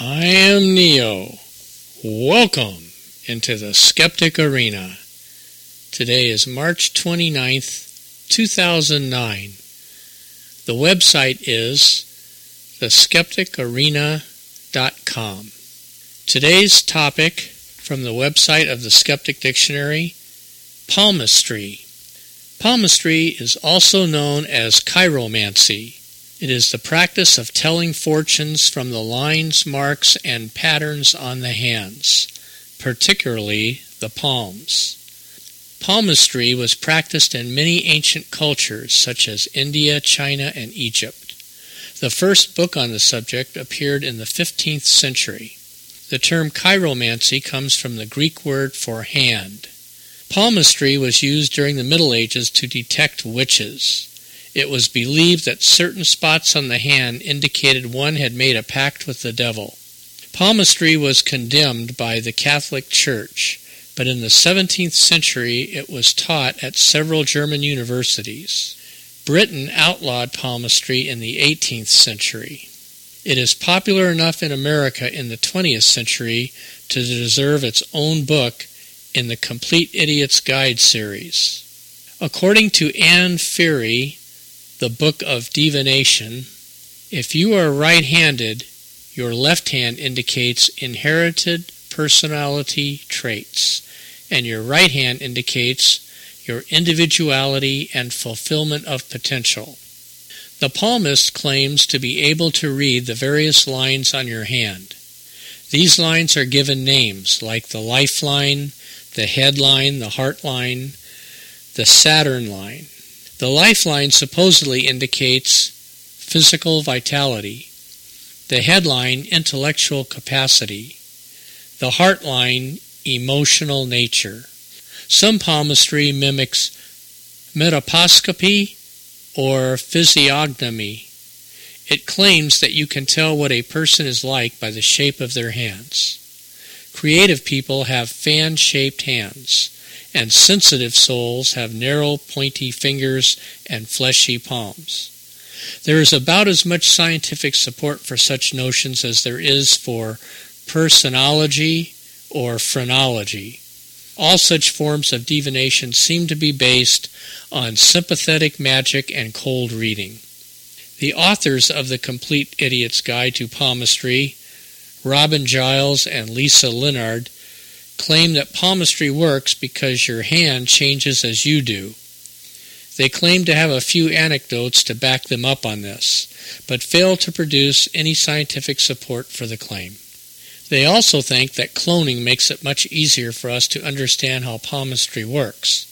I am Neo. Welcome into the Skeptic Arena. Today is March 29th, 2009. The website is theskepticarena.com. Today's topic from the website of the Skeptic Dictionary, palmistry. Palmistry is also known as chiromancy. It is the practice of telling fortunes from the lines, marks, and patterns on the hands, particularly the palms. Palmistry was practiced in many ancient cultures such as India, China, and Egypt. The first book on the subject appeared in the 15th century. The term chiromancy comes from the Greek word for hand. Palmistry was used during the Middle Ages to detect witches. It was believed that certain spots on the hand indicated one had made a pact with the devil. Palmistry was condemned by the Catholic Church, but in the 17th century it was taught at several German universities. Britain outlawed palmistry in the 18th century. It is popular enough in America in the 20th century to deserve its own book in the Complete Idiot's Guide series. According to Anne Ferry, the Book of Divination, if you are right-handed, your left hand indicates inherited personality traits, and your right hand indicates your individuality and fulfillment of potential. The palmist claims to be able to read the various lines on your hand. These lines are given names like the lifeline, the headline, the heart line, the Saturn line. The lifeline supposedly indicates physical vitality, the headline intellectual capacity, the heart line emotional nature. Some palmistry mimics metaposcopy or physiognomy. It claims that you can tell what a person is like by the shape of their hands. Creative people have fan-shaped hands, and sensitive souls have narrow, pointy fingers and fleshy palms. There is about as much scientific support for such notions as there is for personology or phrenology. All such forms of divination seem to be based on sympathetic magic and cold reading. The authors of the Complete Idiot's Guide to Palmistry, Robin Giles and Lisa Leonard, claim that palmistry works because your hand changes as you do. They claim to have a few anecdotes to back them up on this, but fail to produce any scientific support for the claim. They also think that cloning makes it much easier for us to understand how palmistry works.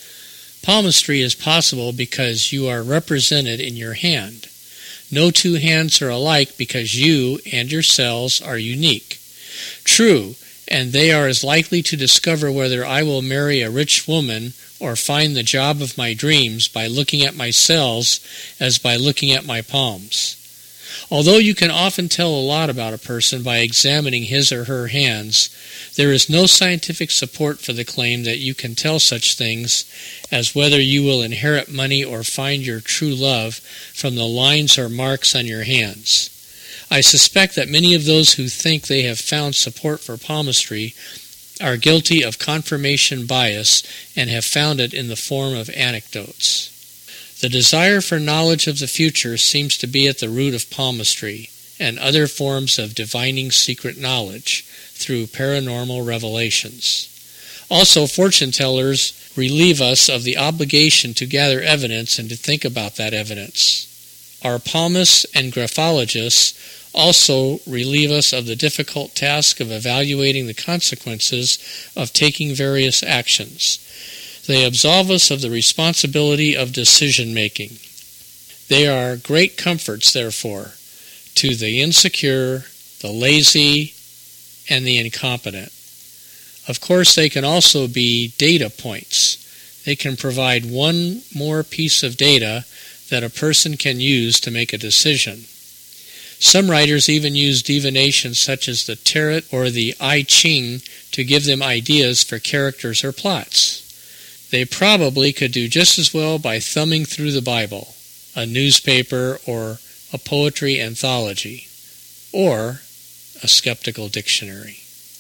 Palmistry is possible because you are represented in your hand. No two hands are alike because you and your cells are unique. True, and they are as likely to discover whether I will marry a rich woman or find the job of my dreams by looking at my cells as by looking at my palms. Although you can often tell a lot about a person by examining his or her hands, there is no scientific support for the claim that you can tell such things as whether you will inherit money or find your true love from the lines or marks on your hands. I suspect that many of those who think they have found support for palmistry are guilty of confirmation bias and have found it in the form of anecdotes. The desire for knowledge of the future seems to be at the root of palmistry and other forms of divining secret knowledge through paranormal revelations. Also, fortune tellers relieve us of the obligation to gather evidence and to think about that evidence. Our palmists and graphologists also relieve us of the difficult task of evaluating the consequences of taking various actions. They absolve us of the responsibility of decision-making. They are great comforts, therefore, to the insecure, the lazy, and the incompetent. Of course, they can also be data points. They can provide one more piece of data that a person can use to make a decision. Some writers even use divination such as the tarot or the I Ching to give them ideas for characters or plots. They probably could do just as well by thumbing through the Bible, a newspaper, or a poetry anthology, or a skeptical dictionary.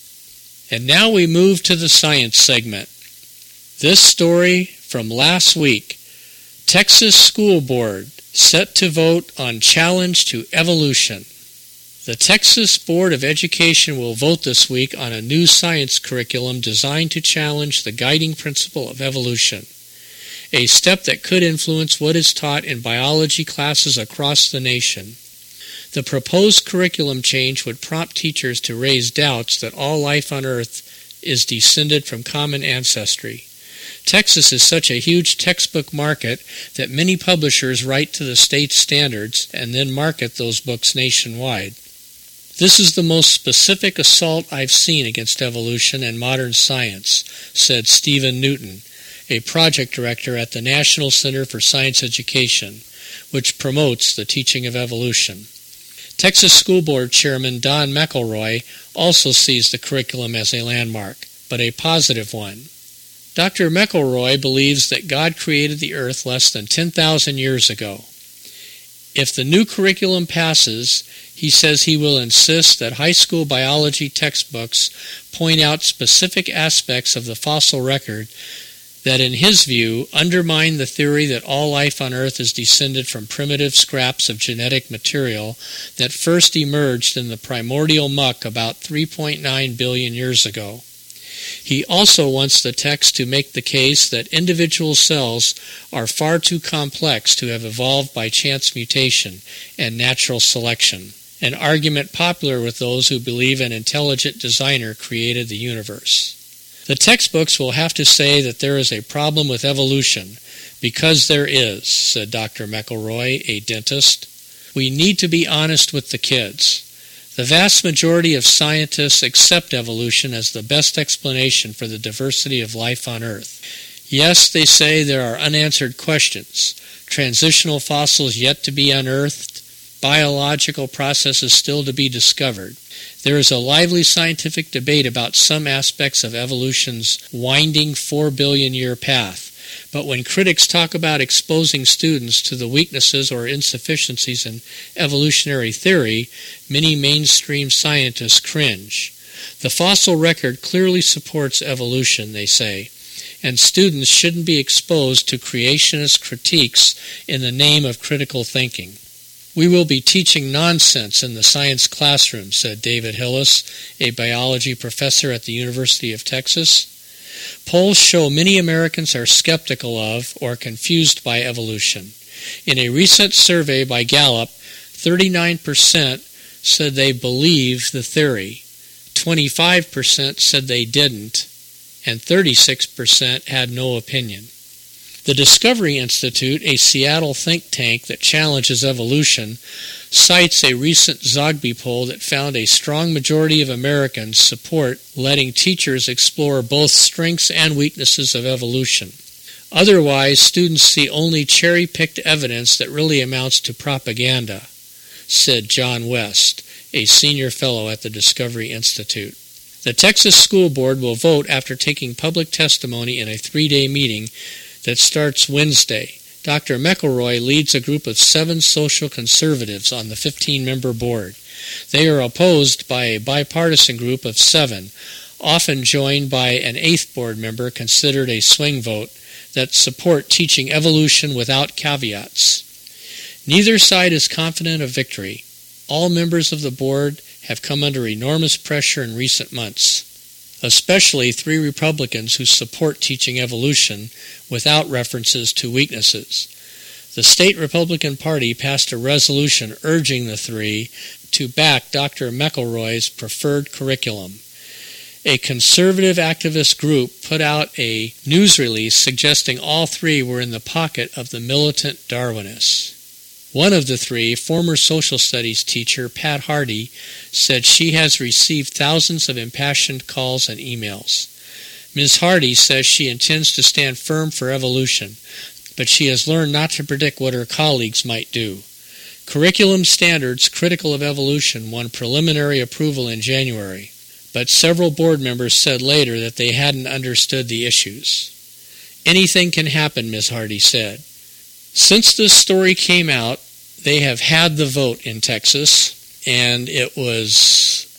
And now we move to the science segment. This story from last week. Texas School Board set to vote on challenge to evolution. The Texas Board of Education will vote this week on a new science curriculum designed to challenge the guiding principle of evolution, a step that could influence what is taught in biology classes across the nation. The proposed curriculum change would prompt teachers to raise doubts that all life on Earth is descended from common ancestry. Texas is such a huge textbook market that many publishers write to the state standards and then market those books nationwide. This is the most specific assault I've seen against evolution and modern science, said Stephen Newton, a project director at the National Center for Science Education, which promotes the teaching of evolution. Texas School Board Chairman Don McElroy also sees the curriculum as a landmark, but a positive one. Dr. McElroy believes that God created the earth less than 10,000 years ago. If the new curriculum passes, he says he will insist that high school biology textbooks point out specific aspects of the fossil record that, in his view, undermine the theory that all life on Earth is descended from primitive scraps of genetic material that first emerged in the primordial muck about 3.9 billion years ago. He also wants the text to make the case that individual cells are far too complex to have evolved by chance mutation and natural selection, an argument popular with those who believe an intelligent designer created the universe. The textbooks will have to say that there is a problem with evolution, because there is, said Dr. McElroy, a dentist. We need to be honest with the kids. The vast majority of scientists accept evolution as the best explanation for the diversity of life on Earth. Yes, they say there are unanswered questions, transitional fossils yet to be unearthed, biological processes still to be discovered. There is a lively scientific debate about some aspects of evolution's winding 4 billion year path. But when critics talk about exposing students to the weaknesses or insufficiencies in evolutionary theory, many mainstream scientists cringe. The fossil record clearly supports evolution, they say, and students shouldn't be exposed to creationist critiques in the name of critical thinking. We will be teaching nonsense in the science classroom, said David Hillis, a biology professor at the University of Texas. Polls show many Americans are skeptical of or confused by evolution. In a recent survey by Gallup, 39% said they believe the theory, 25% said they didn't, and 36% had no opinion. The Discovery Institute, a Seattle think tank that challenges evolution, cites a recent Zogby poll that found a strong majority of Americans support letting teachers explore both strengths and weaknesses of evolution. Otherwise, students see only cherry-picked evidence that really amounts to propaganda, said John West, a senior fellow at the Discovery Institute. The Texas School Board will vote after taking public testimony in a 3-day meeting that starts Wednesday. Dr. McElroy leads a group of 7 social conservatives on the 15-member board. They are opposed by a bipartisan group of 7, often joined by an 8th board member considered a swing vote, that support teaching evolution without caveats. Neither side is confident of victory. All members of the board have come under enormous pressure in recent months, especially 3 Republicans who support teaching evolution without references to weaknesses. The state Republican Party passed a resolution urging the 3 to back Dr. McElroy's preferred curriculum. A conservative activist group put out a news release suggesting all 3 were in the pocket of the militant Darwinists. One of the 3, former social studies teacher Pat Hardy, said she has received thousands of impassioned calls and emails. Ms. Hardy says she intends to stand firm for evolution, but she has learned not to predict what her colleagues might do. Curriculum standards critical of evolution won preliminary approval in January, but several board members said later that they hadn't understood the issues. Anything can happen, Ms. Hardy said. Since this story came out, they have had the vote in Texas, and it was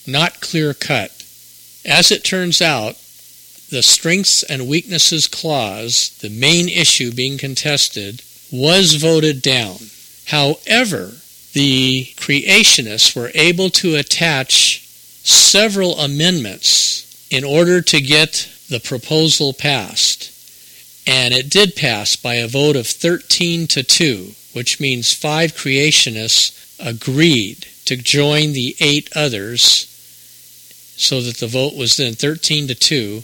not clear-cut. As it turns out, the Strengths and Weaknesses Clause, the main issue being contested, was voted down. However, the creationists were able to attach several amendments in order to get the proposal passed. And it did pass by a vote of 13-2, which means 5 creationists agreed to join the 8 others, so that the vote was then 13-2.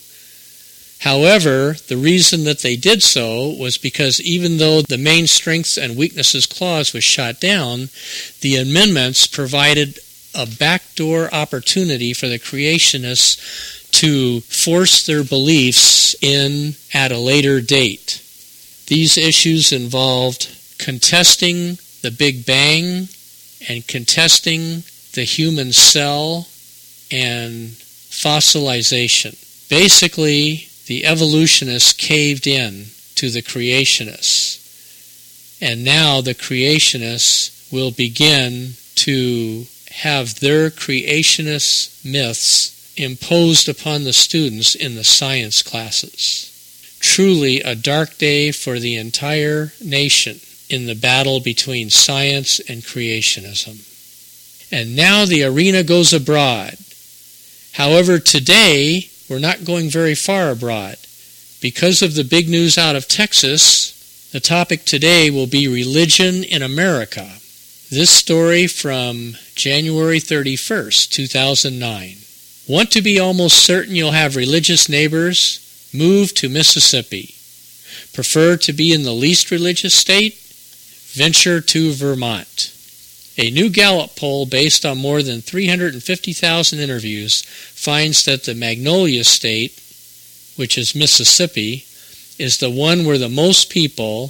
However, the reason that they did so was because even though the main Strengths and Weaknesses Clause was shot down, the amendments provided a backdoor opportunity for the creationists to force their beliefs in at a later date. These issues involved contesting the Big Bang and contesting the human cell and fossilization. Basically, the evolutionists caved in to the creationists. And now the creationists will begin to have their creationist myths imposed upon the students in the science classes. Truly a dark day for the entire nation in the battle between science and creationism. And now the arena goes abroad. However, today we're not going very far abroad. Because of the big news out of Texas, the topic today will be religion in America. This story from January 31st, 2009. Want to be almost certain you'll have religious neighbors? Move to Mississippi. Prefer to be in the least religious state? Venture to Vermont. A new Gallup poll based on more than 350,000 interviews finds that the Magnolia State, which is Mississippi, is the one where the most people,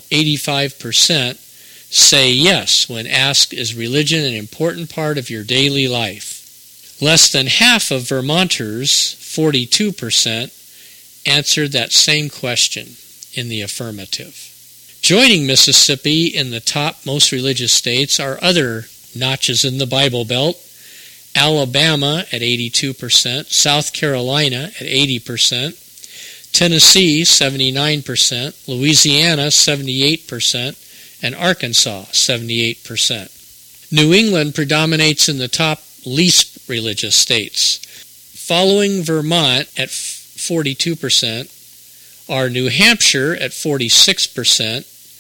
85%, say yes when asked, is religion an important part of your daily life? Less than half of Vermonters, 42%, answered that same question in the affirmative. Joining Mississippi in the top most religious states are other notches in the Bible Belt: Alabama at 82%, South Carolina at 80%, Tennessee 79%, Louisiana 78%, and Arkansas 78%. New England predominates in the top least religious states. Following Vermont at 42% are New Hampshire at 46%,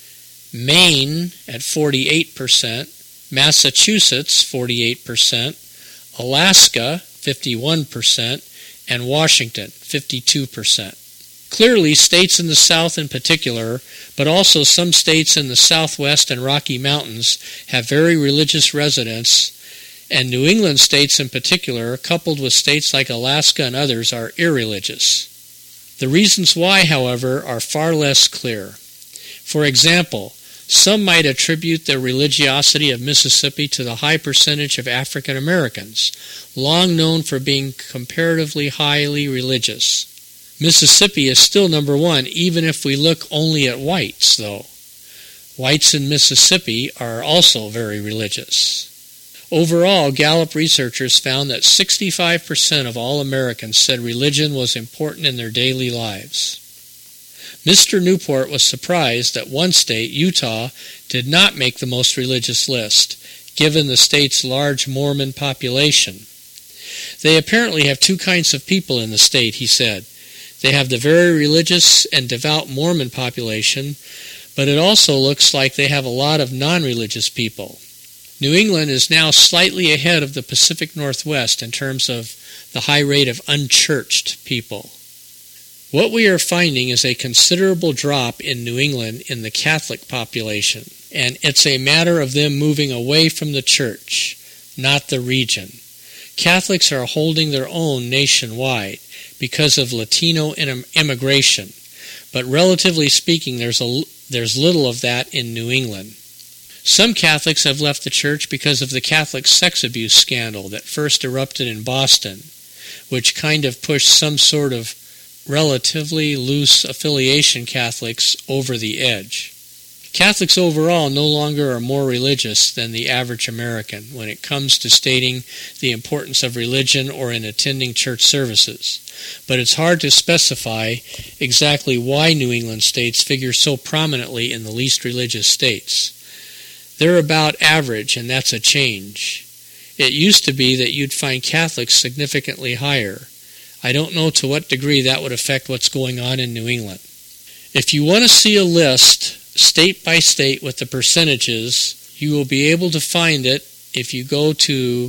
Maine at 48%, Massachusetts 48%, Alaska 51%, and Washington 52%. Clearly, states in the South in particular, but also some states in the Southwest and Rocky Mountains, have very religious residents, and New England states in particular, coupled with states like Alaska and others, are irreligious. The reasons why, however, are far less clear. For example, some might attribute the religiosity of Mississippi to the high percentage of African Americans, long known for being comparatively highly religious. Mississippi is still number one, even if we look only at whites, though. Whites in Mississippi are also very religious. Overall, Gallup researchers found that 65% of all Americans said religion was important in their daily lives. Mr. Newport was surprised that one state, Utah, did not make the most religious list, given the state's large Mormon population. They apparently have two kinds of people in the state, he said. They have the very religious and devout Mormon population, but it also looks like they have a lot of non-religious people. New England is now slightly ahead of the Pacific Northwest in terms of the high rate of unchurched people. What we are finding is a considerable drop in New England in the Catholic population, and it's a matter of them moving away from the church, not the region. Catholics are holding their own nationwide because of Latino immigration, but relatively speaking, there's little of that in New England. Some Catholics have left the church because of the Catholic sex abuse scandal that first erupted in Boston, which kind of pushed some sort of relatively loose affiliation Catholics over the edge. Catholics overall no longer are more religious than the average American when it comes to stating the importance of religion or in attending church services, but it's hard to specify exactly why New England states figure so prominently in the least religious states. They're about average, and that's a change. It used to be that you'd find Catholics significantly higher. I don't know to what degree that would affect what's going on in New England. If you want to see a list state by state with the percentages, you will be able to find it if you go to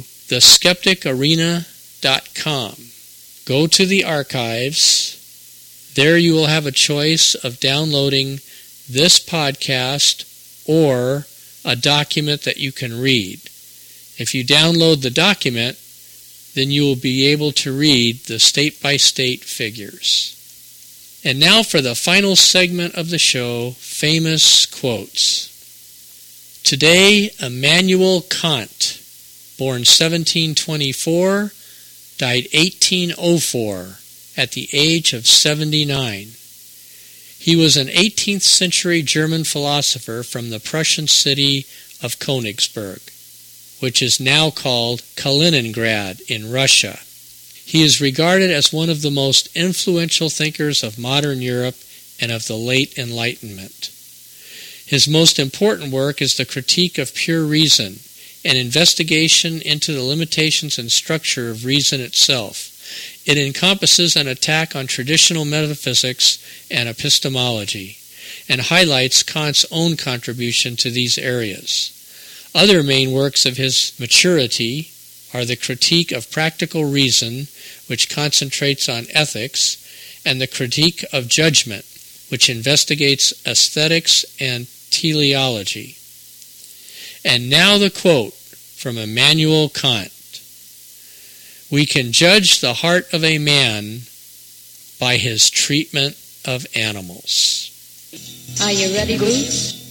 theskepticarena.com. Go to the archives. There you will have a choice of downloading this podcast or a document that you can read. If you download the document, then you will be able to read the state-by-state figures. And now for the final segment of the show, famous quotes. Today, Immanuel Kant, born 1724, died 1804 at the age of 79. He was an 18th century German philosopher from the Prussian city of Königsberg, which is now called Kaliningrad in Russia. He is regarded as one of the most influential thinkers of modern Europe and of the late Enlightenment. His most important work is the Critique of Pure Reason, an investigation into the limitations and structure of reason itself. It encompasses an attack on traditional metaphysics and epistemology, and highlights Kant's own contribution to these areas. Other main works of his maturity are the Critique of Practical Reason, which concentrates on ethics, and the Critique of Judgment, which investigates aesthetics and teleology. And now the quote from Immanuel Kant. We can judge the heart of a man by his treatment of animals. Are you ready, Bruce?